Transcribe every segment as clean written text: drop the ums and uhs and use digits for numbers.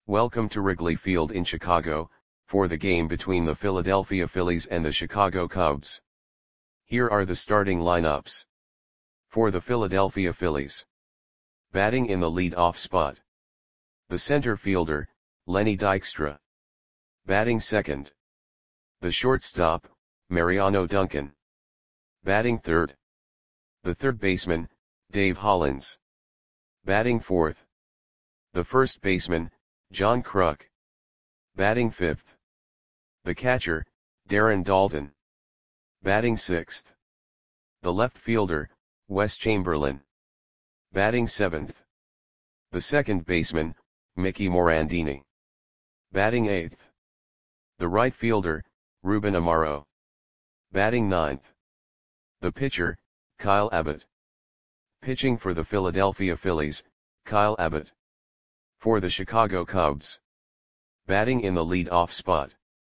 Welcome to Wrigley Field in Chicago, for the game between the Philadelphia Phillies and the Chicago Cubs. Here are the starting lineups. For the Philadelphia Phillies. Batting in the lead-off spot. The center fielder, Lenny Dykstra. Batting second. The shortstop, Mariano Duncan. Batting third. The third baseman, Dave Hollins. Batting fourth. The first baseman, John Kruk. Batting fifth. The catcher, Darren Daulton. Batting sixth. The left fielder, Wes Chamberlain. Batting seventh. The second baseman, Mickey Morandini. Batting eighth. The right fielder, Ruben Amaro. Batting ninth. The pitcher, Kyle Abbott. Pitching for the Philadelphia Phillies, Kyle Abbott. For the Chicago Cubs. Batting in the lead-off spot.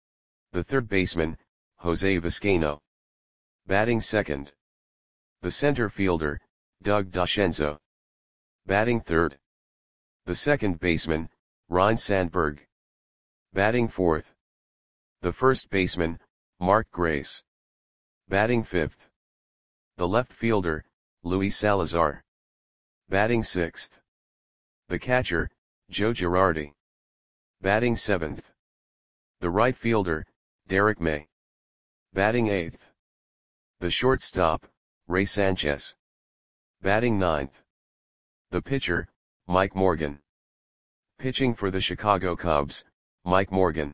The third baseman, Jose Vizcaino. Batting second. The center fielder, Doug DeCenzo. Batting third. The second baseman, Ryne Sandberg. Batting fourth. The first baseman, Mark Grace. Batting fifth. The left fielder, Luis Salazar. Batting sixth. The catcher, Joe Girardi. Batting seventh. The right fielder, Derek May. Batting eighth. The shortstop, Ray Sanchez. Batting ninth. The pitcher, Mike Morgan. Pitching for the Chicago Cubs, Mike Morgan.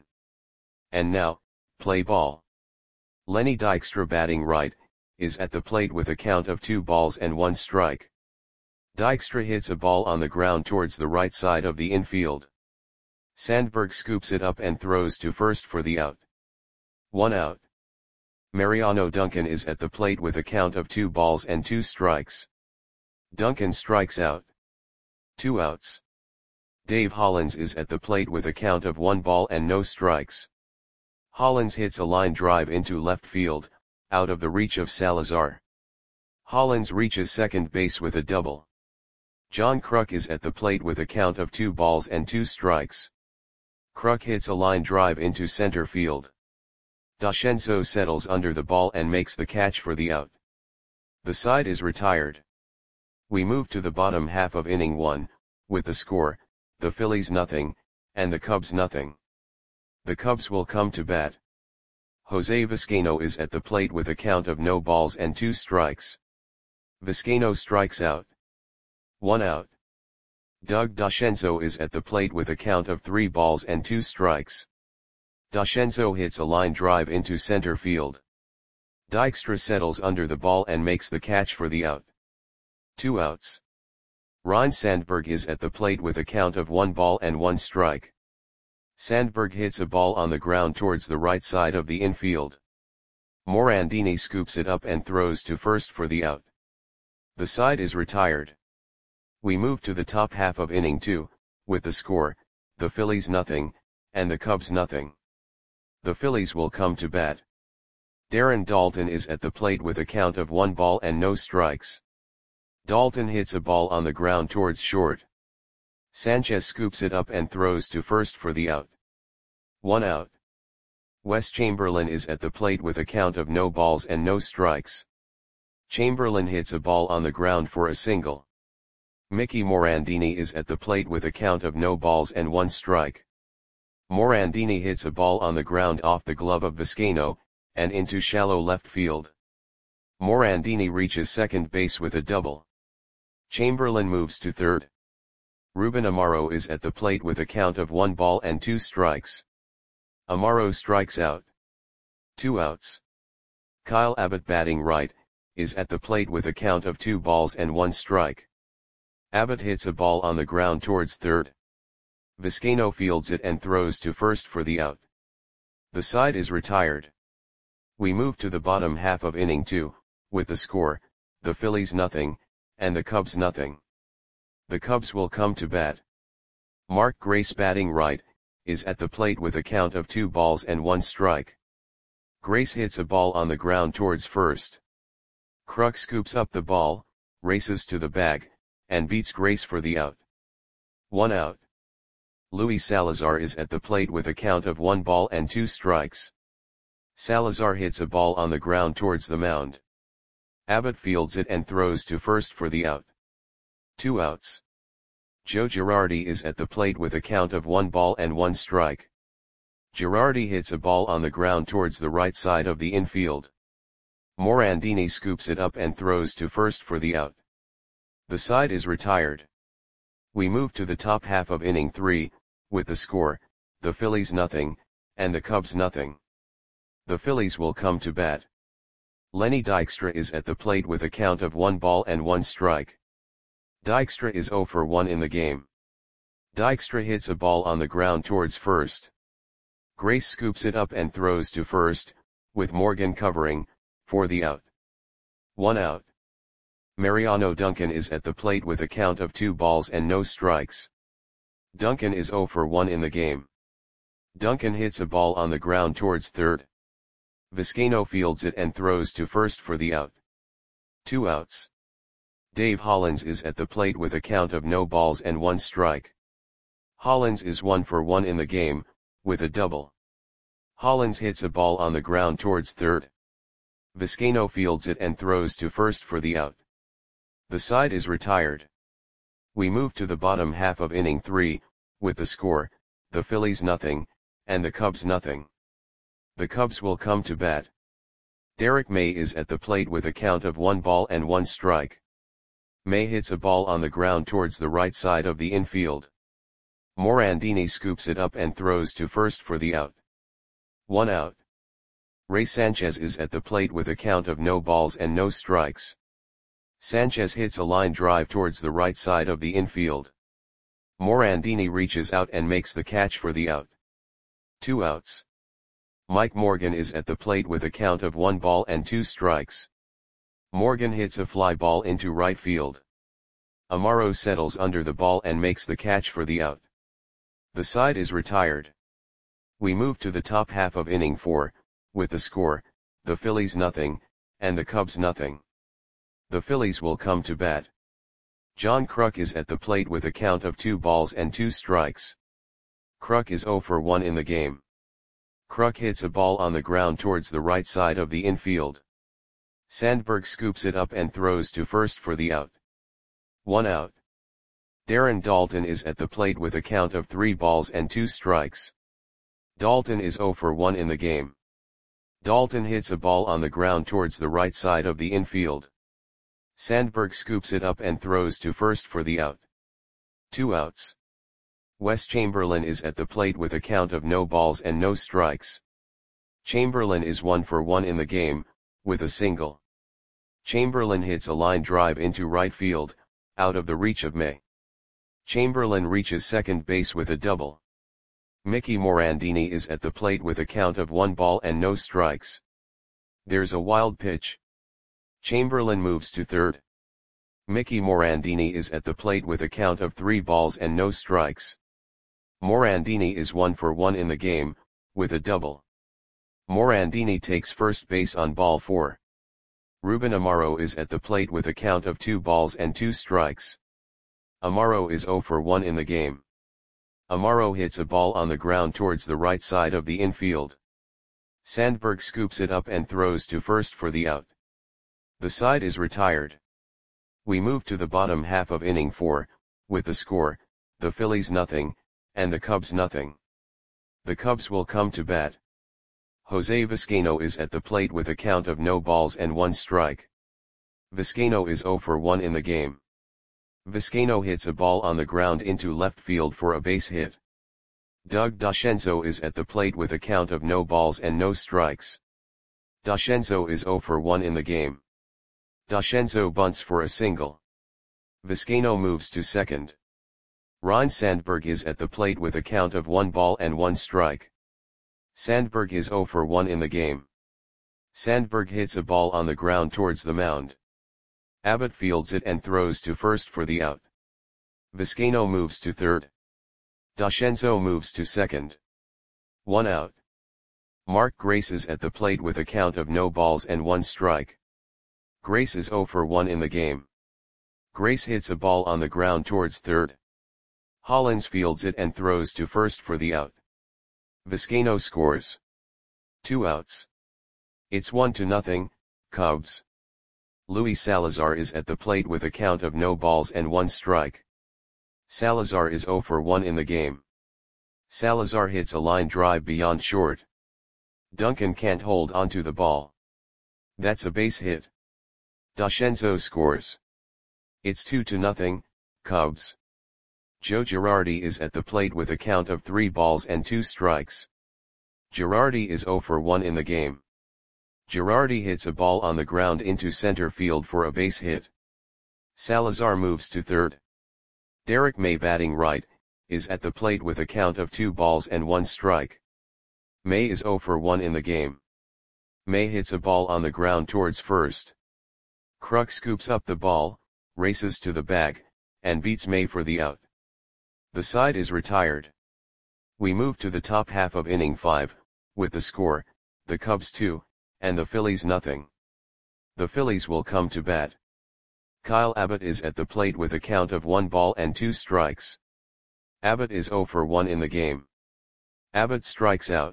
And now, play ball. Lenny Dykstra batting right, is at the plate with a count of 2-1 strike. Dykstra hits a ball on the ground towards the right side of the infield. Sandberg scoops it up and throws to first for the out. 1 out. Mariano Duncan is at the plate with a count of 2 strikes. Duncan strikes out. 2 outs. Dave Hollins is at the plate with a count of 1 ball and no strikes. Hollins hits a line drive into left field, out of the reach of Salazar. Hollins reaches second base with a double. John Kruk is at the plate with a count of 2 strikes. Kruk hits a line drive into center field. DeCenzo settles under the ball and makes the catch for the out. The side is retired. We move to the bottom half of inning 1, with the score, the Phillies nothing, and the Cubs nothing. The Cubs will come to bat. Jose Vizcaino is at the plate with a count of no balls and 2 strikes. Vizcaino strikes out. 1 out. Doug DeCenzo is at the plate with a count of 3 balls and 2 strikes. DeCenzo hits a line drive into center field. Dykstra settles under the ball and makes the catch for the out. 2 outs. Ryne Sandberg is at the plate with a count of 1 strike. Sandberg hits a ball on the ground towards the right side of the infield. Morandini scoops it up and throws to first for the out. The side is retired. We move to the top half of inning 2, with the score, the Phillies nothing, and the Cubs nothing. The Phillies will come to bat. Darren Daulton is at the plate with a count of 1 ball and no strikes. Daulton hits a ball on the ground towards short. Sanchez scoops it up and throws to first for the out. 1 out. Wes Chamberlain is at the plate with a count of no balls and no strikes. Chamberlain hits a ball on the ground for a single. Mickey Morandini is at the plate with a count of no balls and 1 strike. Morandini hits a ball on the ground off the glove of Vizcaino, and into shallow left field. Morandini reaches second base with a double. Chamberlain moves to third. Ruben Amaro is at the plate with a count of 1 ball and 2 strikes. Amaro strikes out. 2 outs. Kyle Abbott batting right, is at the plate with a count of 2 balls and 1 strike. Abbott hits a ball on the ground towards third. Vizcaino fields it and throws to first for the out. The side is retired. We move to the bottom half of inning 2, with the score, the Phillies nothing, and the Cubs nothing. The Cubs will come to bat. Mark Grace batting right, is at the plate with a count of 2 balls and 1 strike. Grace hits a ball on the ground towards first. Kruk scoops up the ball, races to the bag, and beats Grace for the out. 1 out. Luis Salazar is at the plate with a count of 1 ball and 2 strikes. Salazar hits a ball on the ground towards the mound. Abbott fields it and throws to first for the out. 2 outs. Joe Girardi is at the plate with a count of 1 ball and 1 strike. Girardi hits a ball on the ground towards the right side of the infield. Morandini scoops it up and throws to first for the out. The side is retired. We move to the top half of inning 3, with the score, the Phillies nothing, and the Cubs nothing. The Phillies will come to bat. Lenny Dykstra is at the plate with a count of 1 ball and 1 strike. Dykstra is 0 for 1 in the game. Dykstra hits a ball on the ground towards first. Grace scoops it up and throws to first, with Morgan covering, for the out. 1 out. Mariano Duncan is at the plate with a count of 2 balls and no strikes. Duncan is 0 for 1 in the game. Duncan hits a ball on the ground towards third. Vizcaino fields it and throws to first for the out. 2 outs. Dave Hollins is at the plate with a count of no balls and 1 strike. Hollins is 1 for 1 in the game, with a double. Hollins hits a ball on the ground towards third. Vizcaino fields it and throws to first for the out. The side is retired. We move to the bottom half of inning 3, with the score, the Phillies nothing, and the Cubs nothing. The Cubs will come to bat. Derek May is at the plate with a count of 1 ball and 1 strike. May hits a ball on the ground towards the right side of the infield. Morandini scoops it up and throws to first for the out. 1 out. Ray Sanchez is at the plate with a count of no balls and no strikes. Sanchez hits a line drive towards the right side of the infield. Morandini reaches out and makes the catch for the out. 2 outs. Mike Morgan is at the plate with a count of 1 ball and 2 strikes. Morgan hits a fly ball into right field. Amaro settles under the ball and makes the catch for the out. The side is retired. We move to the top half of inning 4, with the score, the Phillies nothing, and the Cubs nothing. The Phillies will come to bat. John Kruk is at the plate with a count of 2 balls and 2 strikes. Kruk is 0 for 1 in the game. Kruk hits a ball on the ground towards the right side of the infield. Sandberg scoops it up and throws to first for the out. 1 out. Darren Daulton is at the plate with a count of 3 balls and 2 strikes. Daulton is 0 for 1 in the game. Daulton hits a ball on the ground towards the right side of the infield. Sandberg scoops it up and throws to first for the out. 2 outs. Wes Chamberlain is at the plate with a count of no balls and no strikes. Chamberlain is 1 for 1 in the game, with a single. Chamberlain hits a line drive into right field, out of the reach of May. Chamberlain reaches second base with a double. Mickey Morandini is at the plate with a count of 1 ball and no strikes. There's a wild pitch. Chamberlain moves to third. Mickey Morandini is at the plate with a count of 3 balls and no strikes. Morandini is 1 for 1 in the game, with a double. Morandini takes first base on ball 4. Ruben Amaro is at the plate with a count of 2 balls and 2 strikes. Amaro is 0 for 1 in the game. Amaro hits a ball on the ground towards the right side of the infield. Sandberg scoops it up and throws to first for the out. The side is retired. We move to the bottom half of inning 4, with the score, the Phillies nothing, and the Cubs nothing. The Cubs will come to bat. Jose Vizcaino is at the plate with a count of no balls and 1 strike. Vizcaino is 0 for 1 in the game. Vizcaino hits a ball on the ground into left field for a base hit. Doug Dascenzo is at the plate with a count of no balls and no strikes. Dascenzo is 0 for 1 in the game. Dascenzo bunts for a single. Vizcaino moves to second. Ryne Sandberg is at the plate with a count of 1 ball and 1 strike. Sandberg is 0 for 1 in the game. Sandberg hits a ball on the ground towards the mound. Abbott fields it and throws to first for the out. Vizcaino moves to third. Dascenzo moves to second. 1 out. Mark Grace is at the plate with a count of no balls and 1 strike. Grace is 0 for 1 in the game. Grace hits a ball on the ground towards third. Hollins fields it and throws to first for the out. Vizcaino scores. 2 outs. It's 1-0, Cubs. Luis Salazar is at the plate with a count of no balls and 1 strike. Salazar is 0 for 1 in the game. Salazar hits a line drive beyond short. Duncan can't hold onto the ball. That's a base hit. Dashenzo scores. It's 2-0, Cubs. Joe Girardi is at the plate with a count of 3 balls and 2 strikes. Girardi is 0 for 1 in the game. Girardi hits a ball on the ground into center field for a base hit. Salazar moves to third. Derek May, batting right, is at the plate with a count of 2 balls and 1 strike. May is 0 for 1 in the game. May hits a ball on the ground towards first. Kruk scoops up the ball, races to the bag, and beats May for the out. The side is retired. We move to the top half of inning 5, with the score, the Cubs 2, and the Phillies nothing. The Phillies will come to bat. Kyle Abbott is at the plate with a count of 1 ball and 2 strikes. Abbott is 0 for 1 in the game. Abbott strikes out.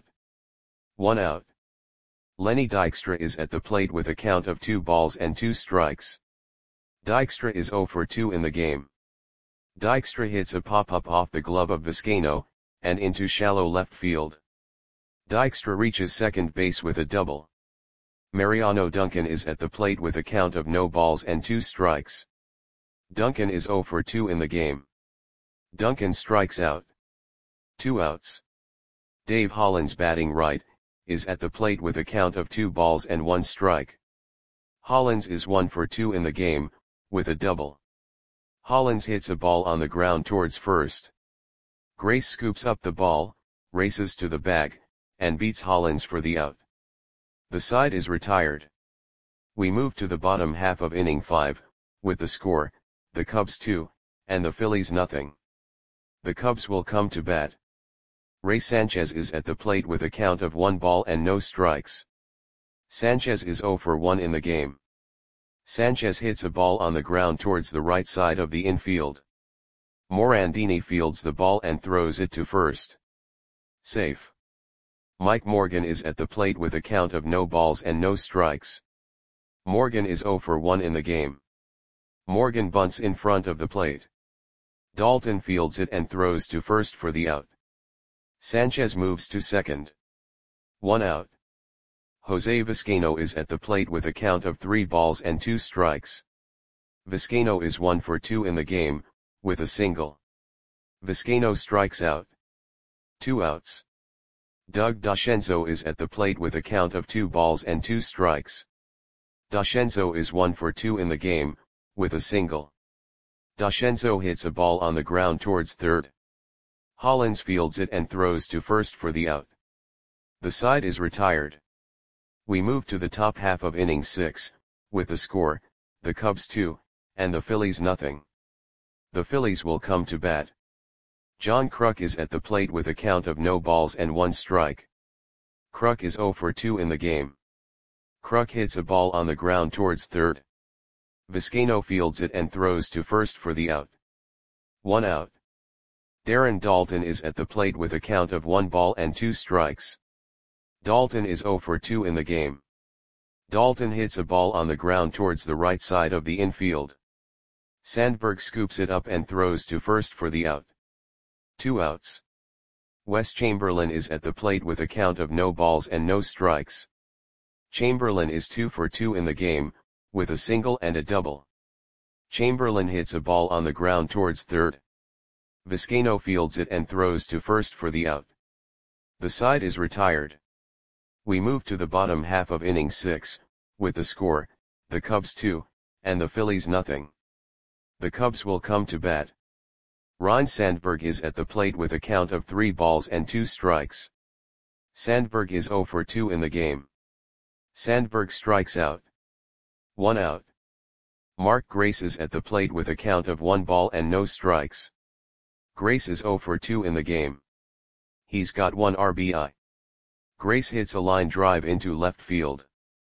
1 out. Lenny Dykstra is at the plate with a count of 2 balls and 2 strikes. Dykstra is 0 for 2 in the game. Dykstra hits a pop-up off the glove of Vizcaino, and into shallow left field. Dykstra reaches second base with a double. Mariano Duncan is at the plate with a count of no balls and 2 strikes. Duncan is 0 for 2 in the game. Duncan strikes out. 2 outs. Dave Hollins, batting right, is at the plate with a count of 2 balls and 1 strike. Hollins is 1 for 2 in the game, with a double. Hollins hits a ball on the ground towards first. Grace scoops up the ball, races to the bag, and beats Hollins for the out. The side is retired. We move to the bottom half of inning 5, with the score, the Cubs 2, and the Phillies nothing. The Cubs will come to bat. Ray Sanchez is at the plate with a count of 1 ball and no strikes. Sanchez is 0 for 1 in the game. Sanchez hits a ball on the ground towards the right side of the infield. Morandini fields the ball and throws it to first. Safe. Mike Morgan is at the plate with a count of no balls and no strikes. Morgan is 0 for 1 in the game. Morgan bunts in front of the plate. Dalton fields it and throws to first for the out. Sanchez moves to second. 1 out. Jose Vizcaino is at the plate with a count of 3 balls and 2 strikes. Vizcaino is 1 for 2 in the game, with a single. Vizcaino strikes out. 2 outs. Doug Dashenzo is at the plate with a count of 2 balls and 2 strikes. Dashenzo is 1 for 2 in the game, with a single. Dashenzo hits a ball on the ground towards third. Hollins fields it and throws to first for the out. The side is retired. We move to the top half of inning 6, with the score, the Cubs 2, and the Phillies nothing. The Phillies will come to bat. John Kruk is at the plate with a count of no balls and 1 strike. Kruk is 0 for 2 in the game. Kruk hits a ball on the ground towards third. Vizcaino fields it and throws to first for the out. 1 out. Darren Dalton is at the plate with a count of 1 ball and 2 strikes. Dalton is 0 for 2 in the game. Dalton hits a ball on the ground towards the right side of the infield. Sandberg scoops it up and throws to first for the out. 2 outs. Wes Chamberlain is at the plate with a count of no balls and no strikes. Chamberlain is 2 for 2 in the game, with a single and a double. Chamberlain hits a ball on the ground towards third. Vizcaino fields it and throws to first for the out. The side is retired. We move to the bottom half of inning 6, with the score, the Cubs 2, and the Phillies nothing. The Cubs will come to bat. Ryne Sandberg is at the plate with a count of 3 balls and 2 strikes. Sandberg is 0 for 2 in the game. Sandberg strikes out. 1 out. Mark Grace is at the plate with a count of 1 ball and no strikes. Grace is 0 for 2 in the game. He's got 1 RBI. Grace hits a line drive into left field.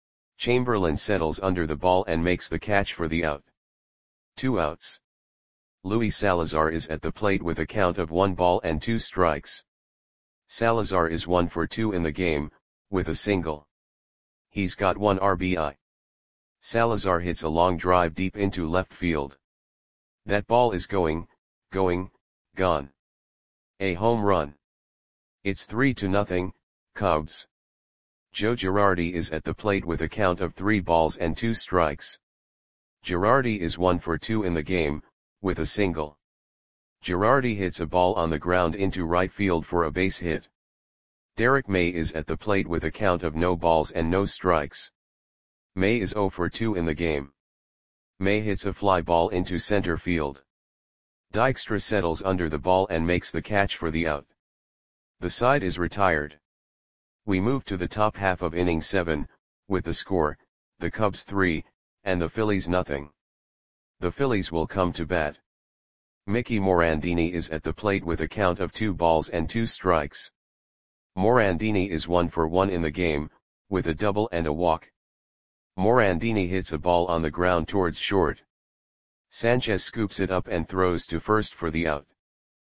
Chamberlain settles under the ball and makes the catch for the out. 2 outs. Luis Salazar is at the plate with a count of 1 ball and 2 strikes. Salazar is 1 for 2 in the game, with a single. He's got 1 RBI. Salazar hits a long drive deep into left field. That ball is gone. A home run. It's 3-0, Cubs. Joe Girardi is at the plate with a count of 3 balls and 2 strikes. Girardi is 1 for 2 in the game, with a single. Girardi hits a ball on the ground into right field for a base hit. Derek May is at the plate with a count of no balls and no strikes. May is 0 for 2 in the game. May hits a fly ball into center field. Dykstra settles under the ball and makes the catch for the out. The side is retired. We move to the top half of inning 7, with the score, the Cubs 3, and the Phillies nothing. The Phillies will come to bat. Mickey Morandini is at the plate with a count of 2 balls and 2 strikes. Morandini is 1 for 1 in the game, with a double and a walk. Morandini hits a ball on the ground towards short. Sanchez scoops it up and throws to first for the out.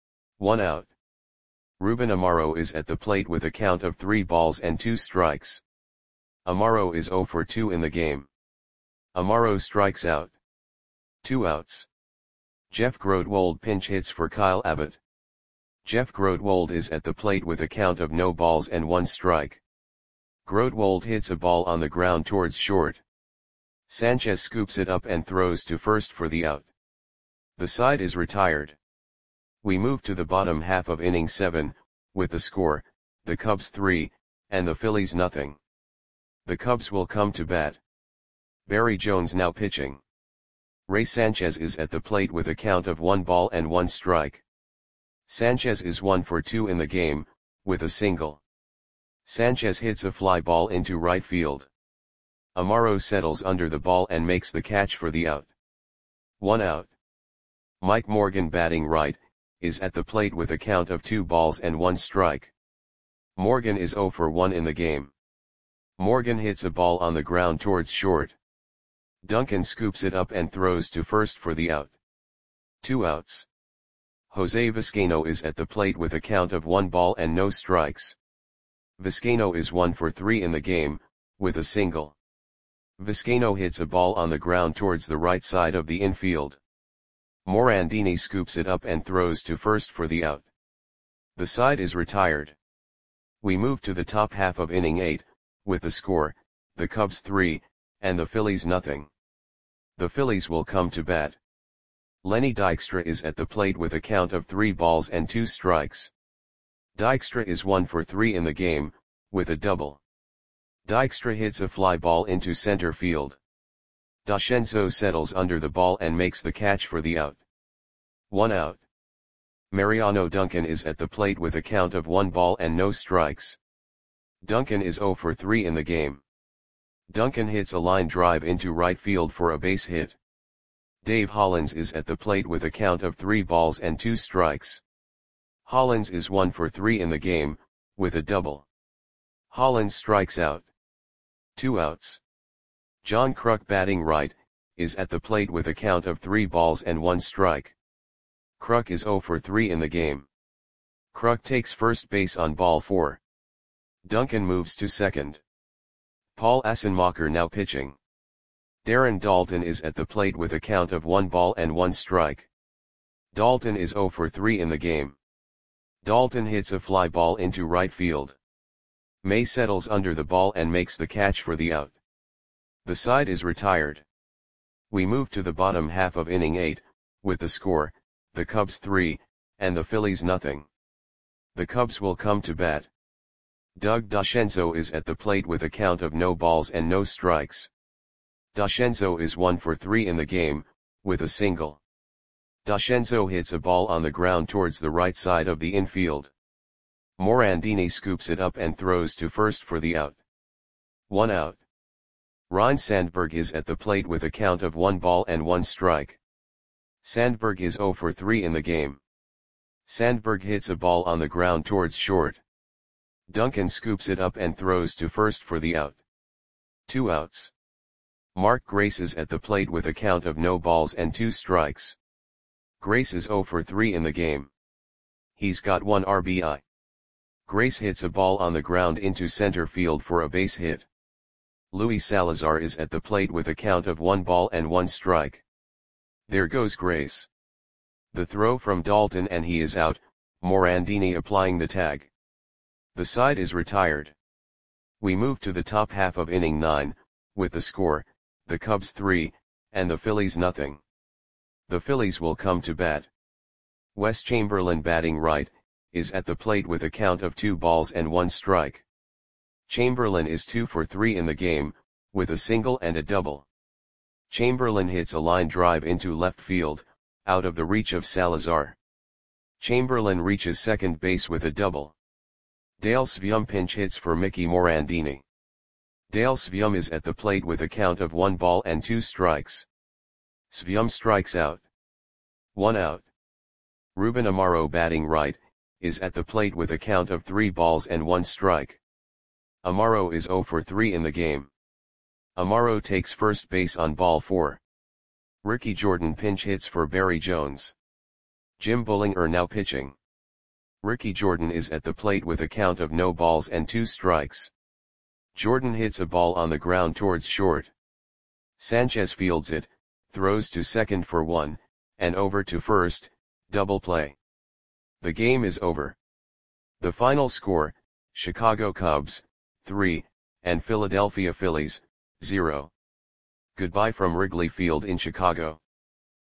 1 out. Ruben Amaro is at the plate with a count of 3 balls and 2 strikes. Amaro is 0 for 2 in the game. Amaro strikes out. 2 outs. Jeff Grodwold pinch hits for Kyle Abbott. Jeff Grodwold is at the plate with a count of no balls and 1 strike. Grodwold hits a ball on the ground towards short. Sanchez scoops it up and throws to first for the out. The side is retired. We move to the bottom half of inning 7, with the score, the Cubs 3, and the Phillies nothing. The Cubs will come to bat. Barry Jones now pitching. Ray Sanchez is at the plate with a count of 1 ball and 1 strike. Sanchez is 1 for 2 in the game, with a single. Sanchez hits a fly ball into right field. Amaro settles under the ball and makes the catch for the out. 1 out. Mike Morgan batting right, is at the plate with a count of 2 balls and 1 strike. Morgan is 0 for 1 in the game. Morgan hits a ball on the ground towards short. Duncan scoops it up and throws to first for the out. 2 outs. Jose Vizcaino is at the plate with a count of 1 ball and no strikes. Vizcaino is 1 for 3 in the game, with a single. Vizcaino hits a ball on the ground towards the right side of the infield. Morandini scoops it up and throws to first for the out. The side is retired. We move to the top half of inning 8, with the score, the Cubs 3, and the Phillies nothing. The Phillies will come to bat. Lenny Dykstra is at the plate with a count of 3 balls and 2 strikes. Dykstra is 1 for 3 in the game, with a double. Dykstra hits a fly ball into center field. Dashenzo settles under the ball and makes the catch for the out. 1 out. Mariano Duncan is at the plate with a count of 1 ball and no strikes. Duncan is 0 for 3 in the game. Duncan hits a line drive into right field for a base hit. Dave Hollins is at the plate with a count of 3 balls and 2 strikes. Hollins is 1 for 3 in the game, with a double. Hollins strikes out. 2 outs. John Kruk batting right, is at the plate with a count of 3 balls and 1 strike. Kruk is 0 for 3 in the game. Kruk takes first base on ball 4. Duncan moves to second. Paul Assenmacher now pitching. Darren Daulton is at the plate with a count of 1 ball and 1 strike. Daulton is 0 for 3 in the game. Daulton hits a fly ball into right field. May settles under the ball and makes the catch for the out. The side is retired. We move to the bottom half of inning 8, with the score, the Cubs 3, and the Phillies nothing. The Cubs will come to bat. Doug Dashenzo is at the plate with a count of no balls and no strikes. Dashenzo is 1 for 3 in the game, with a single. Dashenzo hits a ball on the ground towards the right side of the infield. Morandini scoops it up and throws to first for the out. 1 out. Ryne Sandberg is at the plate with a count of 1 ball and 1 strike. Sandberg is 0 for 3 in the game. Sandberg hits a ball on the ground towards short. Duncan scoops it up and throws to first for the out. 2 outs. Mark Grace is at the plate with a count of no balls and 2 strikes. Grace is 0 for 3 in the game. He's got 1 RBI. Grace hits a ball on the ground into center field for a base hit. Luis Salazar is at the plate with a count of 1 ball and 1 strike. There goes Grace. The throw from Dalton and he is out, Morandini applying the tag. The side is retired. We move to the top half of inning 9, with the score, the Cubs 3, and the Phillies nothing. The Phillies will come to bat. Wes Chamberlain batting right, is at the plate with a count of 2 balls and 1 strike. Chamberlain is 2 for 3 in the game, with a single and a double. Chamberlain hits a line drive into left field, out of the reach of Salazar. Chamberlain reaches second base with a double. Dale Svium pinch hits for Mickey Morandini. Dale Svium is at the plate with a count of 1 ball and 2 strikes. Svium strikes out. 1 out. Ruben Amaro batting right, is at the plate with a count of 3 balls and 1 strike. Amaro is 0 for 3 in the game. Amaro takes first base on ball 4. Ricky Jordan pinch hits for Barry Jones. Jim Bullinger now pitching. Ricky Jordan is at the plate with a count of no balls and 2 strikes. Jordan hits a ball on the ground towards short. Sanchez fields it, throws to second for 1, and over to first, double play. The game is over. The final score, Chicago Cubs, 3, and Philadelphia Phillies, 0. Goodbye from Wrigley Field in Chicago.